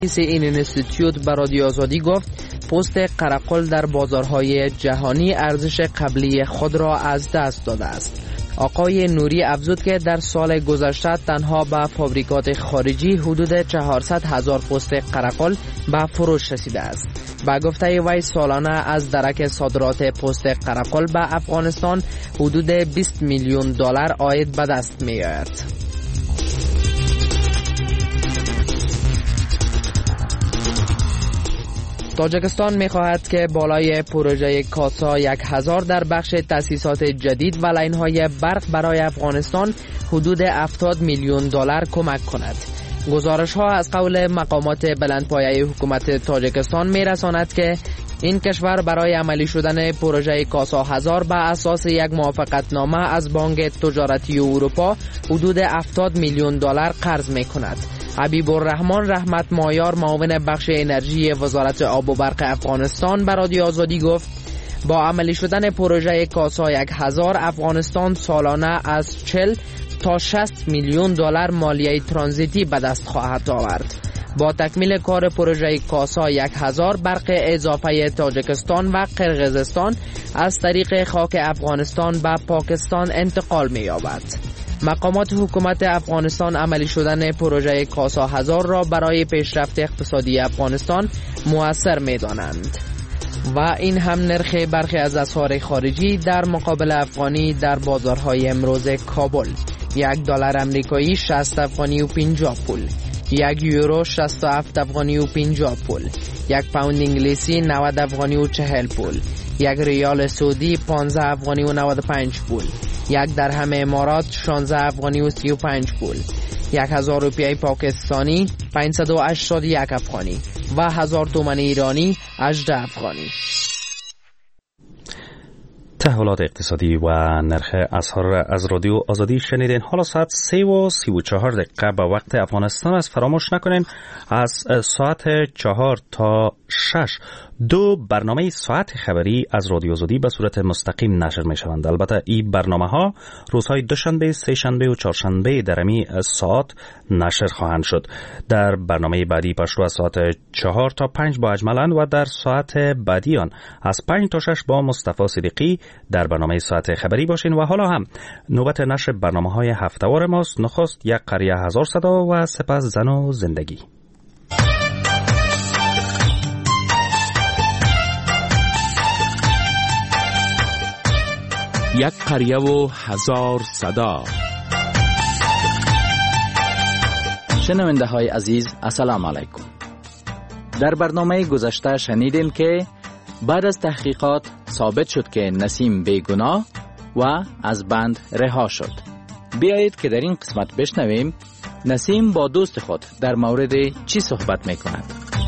این اینستیتوت به رادیو آزادی گفت پست قرقل در بازارهای جهانی ارزش قبلی خود را از دست داده است. آقای نوری افزود که در سال گذشته تنها به فابریکات خارجی حدود 400,000 پست قرقل به فروش رسیده است. با گفته وی سالانه از درک صادرات پست قرقل به افغانستان حدود 20 میلیون دلار عاید به دست می آید. تاجیکستان می خواهد که بالای پروژه کاسا 1000 در بخش تأسیسات جدید و لاین‌های برق برای افغانستان حدود 70 میلیون دلار کمک کند. گزارش ها از قول مقامات بلندپایه حکومت تاجیکستان می رساند که این کشور برای عملی شدن پروژه کاسا 1000 به اساس یک موافقتنامه از بانک تجارتی اروپا حدود 70 میلیون دلار قرض می کند. حبیب الرحمن رحمت مایار معاون بخش انرژی وزارت آب و برق افغانستان به رادیو آزادی گفت با عملی شدن پروژه کاسا 1000 افغانستان سالانه از 40 تا 60 میلیون دلار مالیه ترانزیتی به دست خواهد آورد. با تکمیل کار پروژه کاسا 1000 برق اضافه تاجیکستان و قرقیزستان از طریق خاک افغانستان به پاکستان انتقال می یابد. مقامات حکومت افغانستان عملی شدن پروژه کاسا 1000 را برای پیشرفت اقتصادی افغانستان مؤثر می دانند. و این هم نرخ برخی از اسعار خارجی در مقابل افغانی در بازارهای امروز کابل: $1 امریکایی 60 افغانی و 50 پول، 1 یورو 67 افغانی و 50 پول، 1 پوند انگلیسی 90 افغانی و 40 پول، 1 ریال سعودی 15 افغانی و 95 پول، 1 درهم امارات 16 افغانی و 35 پول، 1000 روپیه پاکستانی 581 افغانی و 1000 تومان ایرانی 18 افغانی. تحولات اقتصادی و نرخ اسعار از رادیو آزادی شنیدین. حالا ساعت 3:34 به وقت افغانستان است. فراموش نکنین از ساعت 4 تا 6 دو برنامه ساعت خبری از رادیو آزادی به صورت مستقیم نشر می شوند. البته این برنامه ها روزهای دوشنبه، سه شنبه و چهارشنبه در امی ساعت نشر خواهند شد. در برنامه بعدی پشتو از ساعت 4 تا 5 با اجملند و در ساعت بعدی آن از 5 تا 6 با مصطفی صدیقی در برنامه ساعت خبری باشین. و حالا هم نوبت نشر برنامه های هفتهوار ماست. نخست یک قریه هزار صدا و سپس زن و زندگی. یک قریه و هزار صدا. شنونده های عزیز السلام علیکم. در برنامه گذشته شنیدیم که بعد از تحقیقات ثابت شد که نسیم بیگناه و از بند رها شد. بیایید که در این قسمت بشنویم نسیم با دوست خود در مورد چی صحبت می کند.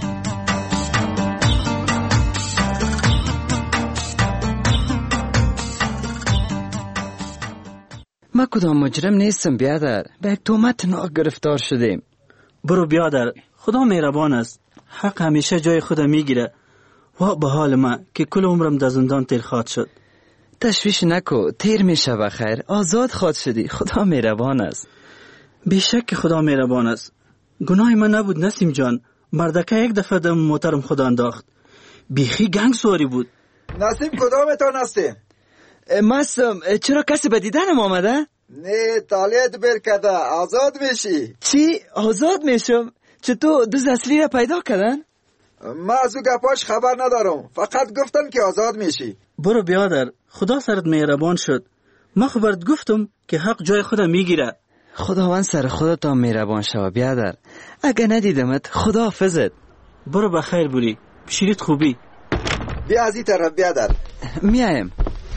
ما کدام مجرم نیستم بیادر، به یک تهمت ناک گرفتار شدیم. برو بیادر، خدا مهربان است. حق همیشه جای خود میگیره. و به حال ما که کل عمرم در زندان تیر خواد شد. تشویش نکو، تیر میشه بخیر. آزاد خواد شدی، خدا مهربان است. بیشک خدا مهربان است. گناه من نبود نسیم جان. مردکه یک دفعه دم موترم خدا انداخت. بیخی گنگ سواری بود. نسیم کدامتان هستی؟ مستم. چرا کسی به دیدنم آمده؟ نه، تالیت برکده آزاد میشی. چی؟ آزاد میشم؟ چطور دوست اصلی را پیدا کردن؟ ما از او گپاش خبر ندارم، فقط گفتن که آزاد میشی. برو بیادر، خدا سرت مهربان شد. ما خبرت گفتم که حق جای خود میگیره. خداوند سر خودت مهربان شو بیادر. اگه ندیدمت خدا حافظت. برو بخیر بوری، بشیرید خوبی. بیا از این طرف بیادر. میایم.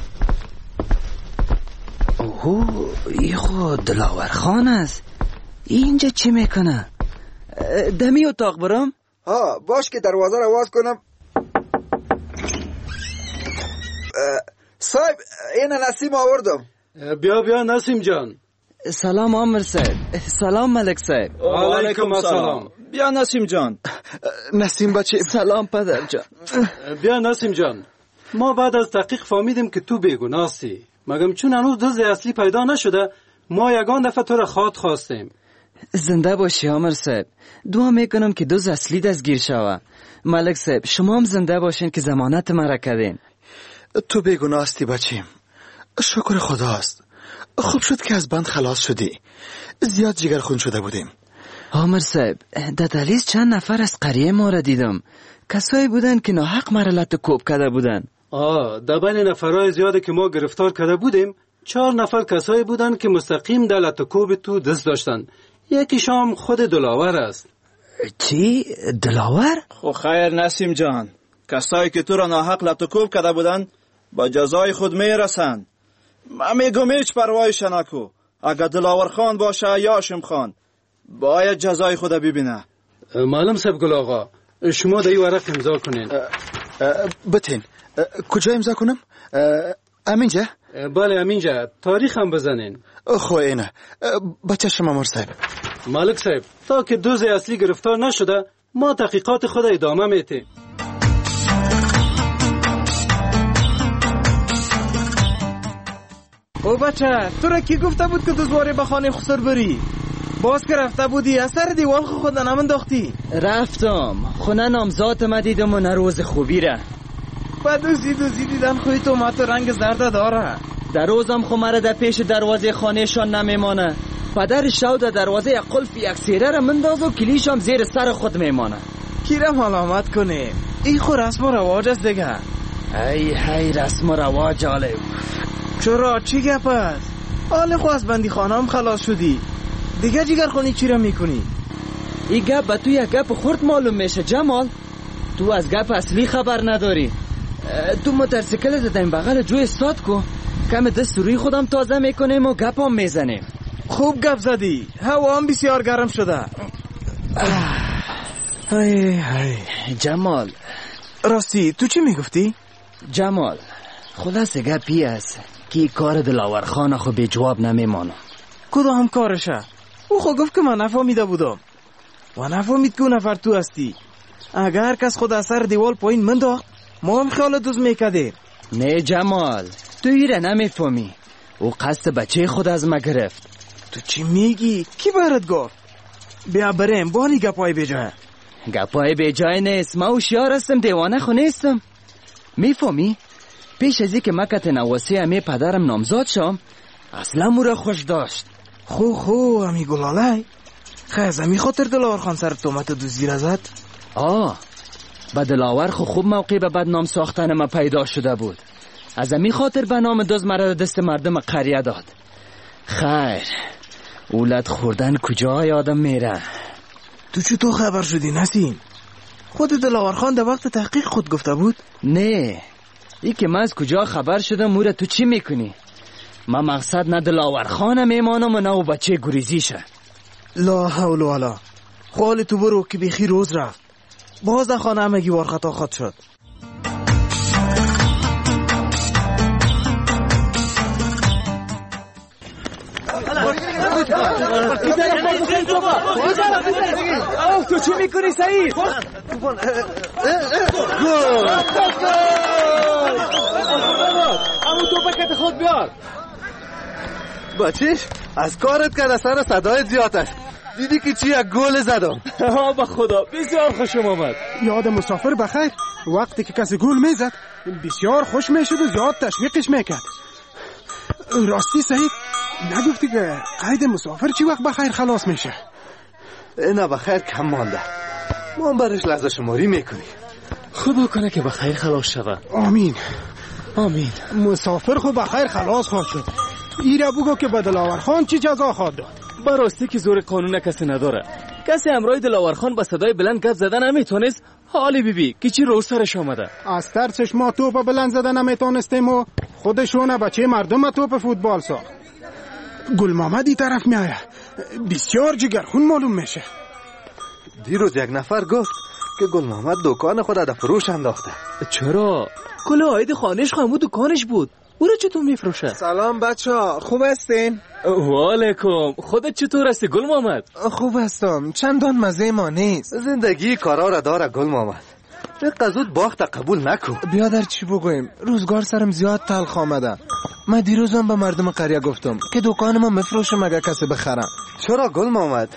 اوه، ای خود دلاور خان است. اینجا چی میکنه؟ دمی اتاق برم؟ ها، باش که دروازه رو باز کنم. صاحب، این نسیم آوردم. بیا نسیم جان. سلام عامر صاحب. سلام ملک صاحب. علیکم السلام. بیا نسیم جان. نسیم بچه. سلام پدر جان. بیا نسیم جان. ما بعد از تحقیق فهمیدیم که تو بیگناهی. مگم چون هنوز دزد اصلی پیدا نشده، ما یگان دفعه تو را خواستیم. زنده باشی عامر صاحب. دعا میکنم که دوز اصلی دستگیر شوه. ملک صاحب شما هم زنده باشین که ضمانت مرا کردین. تو بیگناه هستی بچیم. شکر خداست. خوب شد که از بند خلاص شدی. زیاد جگرخون شده بودیم. عامر صاحب در دهلیز چند نفر از قریه ما را دیدم. کسایی بودن که ناحق مرا لطکوب کرده بودن. در بین نفرهای زیاده که ما گرفتار کرده بودیم 4 نفر کسایی بودن که مستقیم در لطکوب تو دست داشتن. یکیشام خود دلاور است. چی؟ دلاور؟ خو خیر نسیم جان، کسایی که تو را ناحق لطکوب کرده بودن با جزای خود میرسند. من میگم هیچ پروایش نکو. اگر دلاور خان باشه یا هاشم خان باید جزای خود ببینه. معلم صاحب گل آقا، شما در این ورق امضا کنین. بتین کجا امضا کنم؟ امینجا؟ بله امینجا. تاریخ هم بزنین. خو اینه بچه شما مر صاحب. مالک صاحب تا که دوز اصلی گرفتار نشده ما تحقیقات خود ادامه میتیم. او بچه تو را کی گفته بود که دوزواره به خانه خسر بری؟ باز که رفته بودی اثر دیوال خود نمنداختی؟ رفتم خونه نامزاد ما دیدم و روز خوبی را. با دوزی دیدن خوی تومات رنگ زرده داره. در روزم خو مرا در پیش دروازه خانه شان نمیمانه. پدر شو در دروازه قلف یک سیره را منداز و کلیشم زیر سر خود میمانه. کی را ملامت کنه؟ ای خو رسم و رواج است دیگه. ای رسم و رواج آله. چرا چی گپ است؟ آله خو از بندی خانه هم خلاص شدی دیگه جگر خونی چی را میکنی؟ ای گپ به تو یک گپ خورد معلوم میشه جمال. تو از گپ اصلی خبر نداری. تو موتورسیکلت در این بغل جوی استاد کو. کم دست روی خودم تازه میکنیم و گپ هم میزنیم. خوب گپ زدی. هوا هم بسیار گرم شده. های جمال راستی تو چی میگفتی؟ جمال خلاص گپی است که کار دلاور خانه خو به جواب نمیمانم. کدام کارشه؟ او خو گفت که من نفهمیده بودم و نفهمید که نفر تو هستی. اگر کس خود اثر دیوال پایین منداخت ما هم خیال دوز میکدیم. نه جمال تو ایره نمیفهمی. او قصد بچه خود از ما گرفت. تو چی میگی؟ کی برات گفت؟ بیا بریم بانی گپای بجای. گپای بجای نیست. ما هوشیار هستم دیوانه خو نیستم. میفهمی؟ پیش از اینکه مکت نواسی امی پدرم نامزاد شم اصلا مورا خوش داشت. خو امی گلالای خیز امی خاطر دلاور خان سر تومت دوزی رزد. با دلاور خو خوب موقع به بدنام ساختن ما پیدا شده بود. از امی خاطر به نام دوز مرا دست مردم قریه داد. خیر اولاد خوردن کجای آدم میره؟ تو چطور خبر شدی نسیم؟ خود دلاور خان در وقت تحقیق خود گفته بود؟ نه ای که من از کجا خبر شدم مورا تو چی میکنی؟ من مقصد نه دلاور خانه میمانم و نه او بچه گریزیشه. لا حول ولا. خال تو برو که بخی روز رفت. باز در خانه همگی وار خطا خود شد. تو چی میکنی سعید؟ امو تو پکت خود بیار. بچیش از کارت کرد اثر صدای زیاد است. دیدی که چی یک گل زدم. به خدا بسیار خوشم آمد. یاد مسافر بخیر. وقتی که کسی گل میزد بسیار خوش میشد و زیاد تشویقش میکرد. راستی سعید نگفتی که قید مسافر چی وقت بخیر خلاص میشه؟ نه بخیر کم مانده. ما برش لحظه شماری میکنی. خدا کنه که بخیر خلاص شود. آمین. مسافر خو بخیر خلاص خواهد شد. ایره بگو که به دلاور خان چی جزا خواهد داد؟ براستی که زور قانون کسی نداره. کسی امرای دلاور خان با صدای بلند گپ زدن نمیتونست. حالی بیبی که چی رو سرش آمده. از ترسش ما توپ بلند زدن نمیتونستیم و خودشونه بچه مردم توپ فوتبال ساخت. گل محمدی طرف میایه. بسیار جگرخون معلوم میشه. دیروز یک نفر گفت که گل محمد دکان خود در فروش انداخته. چرا؟ کل آید خانش خامو دکانش بود. او را چطور میفروشه؟ سلام بچه ها، خوب هستین؟ وعلیکم. خودت چطور هستی گل محمد؟ خوب هستم. چندان مزه ما نیست. زندگی کارا را داره گل محمد. به قزود باخت قبول نکن. بیا در چی بگویم؟ روزگار سرم زیاد تلخ آمده. من دیروزم به مردم قریه گفتم که دکان ما مفروشه مگه کسی بخرم. چرا گل محمد؟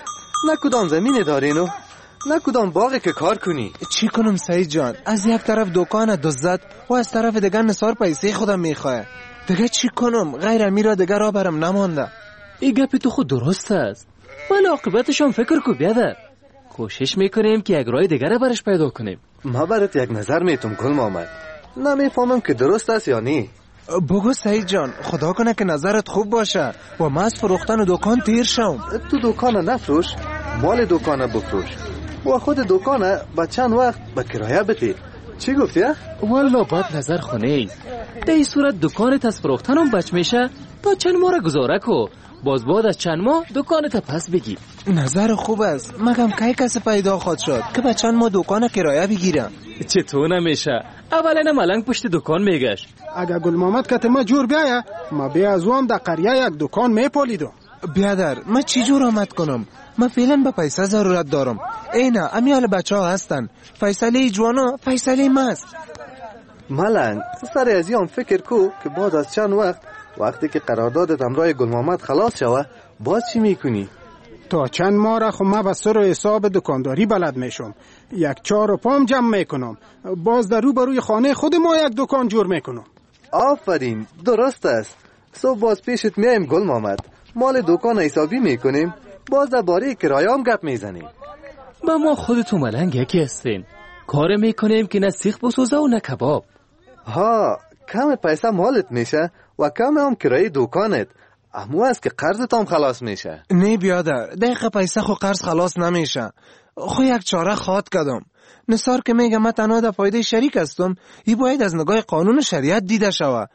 نه کدام زمین دارینو نه کدام باغی که کار کنی. چی کنم سعید جان؟ از یک طرف دکان دزد و از طرف دیگر نثار پیسه خودم میخواه. دیگه چی کنم؟ غیر امیرا دیگر را برم نمانده. این گپ تو خود درست است، ولی عاقبتش هم فکر کو بیادر. کوشش میکنیم که یک راه دیگر برش پیدا کنیم. ما برات یک نظر میتونم گل محمد، نمیفهمم که درست است یا نی. بگو سعید جان، خدا کنه که نظرت خوب باشه و من از فروختن دکان تیر شم. تو دکان نفروش، مال دکان بفروش و خود دکان با چند وقت به کرایه بده. چی گفتی؟ والا باید نظر خونه. در این صورت دکانت از فروختن هم بچ میشه تا چند ماه را گذاره کو، باز بعد از چند ماه دکانت پس بگی. نظر خوب است، مگم کی کسی پیدا خواهد شد که به چند ماه دکان کرایه بگیرم؟ چطور نمیشه؟ اولا ملنگ پشت دکان میگشت. اگه گل محمد کت ما جور بیایه، ما بیا از وام در قریه یک دکان میپالیدم. بیادر من چی جور آمد کنم؟ من فعلا به پیسه ضرورت دارم. اینا امیال بچه ها هستن، فیصله جوانا فیصله ماست. ملنگ سر از هم فکر کو که بعد از چند وقتی که قراردادت امرای گل محمد خلاص شوه باز چی میکنی؟ تا چند ماه را خب ما به سر و حساب دکانداری بلد میشم، یک 4 و 5 جمع میکنم، باز در روبروی خانه خود ما یک دکان جور میکنم. آفرین، درست است. صبح باز پیشت میایم گل محمد، مال دکان حسابی میکنیم، باز در باره کرایه هم گپ میزنیم. با ما خودتو ملنگ یکی هستین، کار میکنیم که نه سیخ بسوزه و نه کباب. ها، کم پیسه مالت میشه و کم هم کرایه دکانت، امو است که قرضت هم خلاص میشه. نه بیادر، دقیقه پیسه خو قرض خلاص نمیشه. خو یک چاره خواد کدم. نثار که میگه من تنها در فایده شریک هستم، ای باید از نگاه قانون شریعت دیده شوه.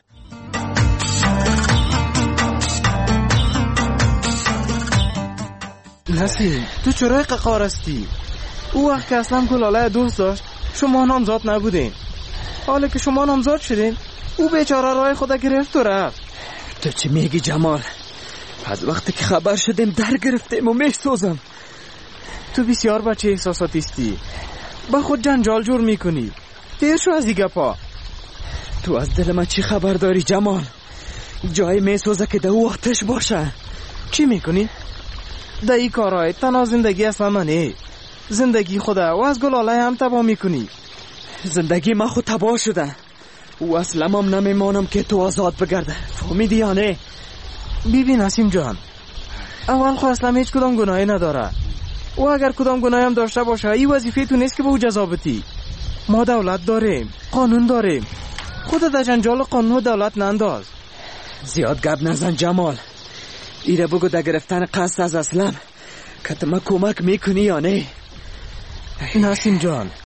نسیم، تو چرای ققار هستی؟ او وقت که اصلا گلاله دوست داشت شما نامزاد نبودین، حالا که شما نامزاد شدین او بیچاره راه خدا گرفت و رفت. تو چی میگی جمال؟ از وقتی که خبر شدیم در گرفتیم و میسوزم. تو بسیار بچه احساساتیستی، با خود جنجال جور میکنی. دیر شو از دیگه پا. تو از دل من چی خبر داری جمال؟ جای میسوزه که ده وقتش باشه. چی میکنی؟ ده ای کارهای تنها زندگی اصلا منه، زندگی خدا و از گلاله هم تباه میکنی. زندگی من خود تباه شده و اصلا هم نمیمانم که تو آزاد بگرده، فهمیدی یا نه؟ ببین نسیم جان، اول خو اصلا هیچ کدام گناهی نداره و اگر کدام گناهی هم داشته باشه این وظیفه تو نیست که به او جزا بدی. ما دولت داریم، قانون داریم، خودت در جنجال قانون و دولت ننداز. زیاد گپ نزن جمال، ایره بگو در گرفتن قصد از اسلم که تو ما کمک میکنی یا نه؟ نسیم جان،